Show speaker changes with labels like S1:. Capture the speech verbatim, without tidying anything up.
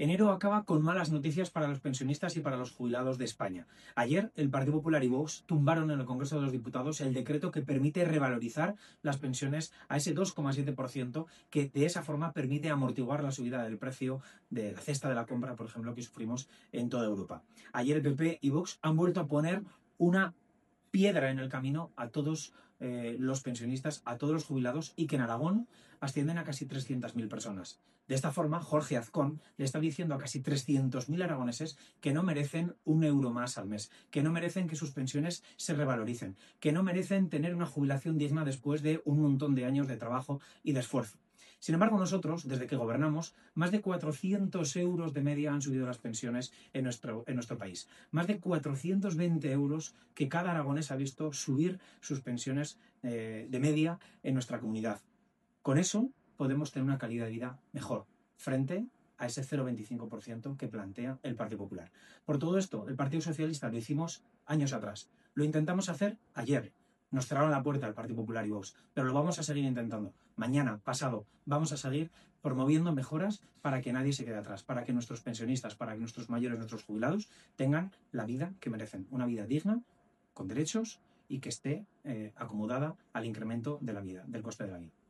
S1: Enero acaba con malas noticias para los pensionistas y para los jubilados de España. Ayer, el Partido Popular y Vox tumbaron en el Congreso de los Diputados el decreto que permite revalorizar las pensiones a ese dos coma siete por ciento, que de esa forma permite amortiguar la subida del precio de la cesta de la compra, por ejemplo, que sufrimos en toda Europa. Ayer el P P y Vox han vuelto a poner una piedra en el camino a todos eh, los pensionistas, a todos los jubilados, y que en Aragón ascienden a casi trescientas mil personas. De esta forma, Jorge Azcón le está diciendo a casi trescientos mil aragoneses que no merecen un euro más al mes, que no merecen que sus pensiones se revaloricen, que no merecen tener una jubilación digna después de un montón de años de trabajo y de esfuerzo. Sin embargo, nosotros, desde que gobernamos, más de cuatrocientos euros de media han subido las pensiones en nuestro, en nuestro país. Más de cuatrocientos veinte euros que cada aragonés ha visto subir sus pensiones eh, de media en nuestra comunidad. Con eso podemos tener una calidad de vida mejor frente a ese cero coma veinticinco por ciento que plantea el Partido Popular. Por todo esto, el Partido Socialista lo hicimos años atrás. Lo intentamos hacer ayer. Nos cerraron la puerta al Partido Popular y Vox, pero lo vamos a seguir intentando. Mañana, pasado, vamos a seguir promoviendo mejoras para que nadie se quede atrás, para que nuestros pensionistas, para que nuestros mayores, nuestros jubilados tengan la vida que merecen, una vida digna, con derechos y que esté eh, acomodada al incremento de la vida, del coste de la vida.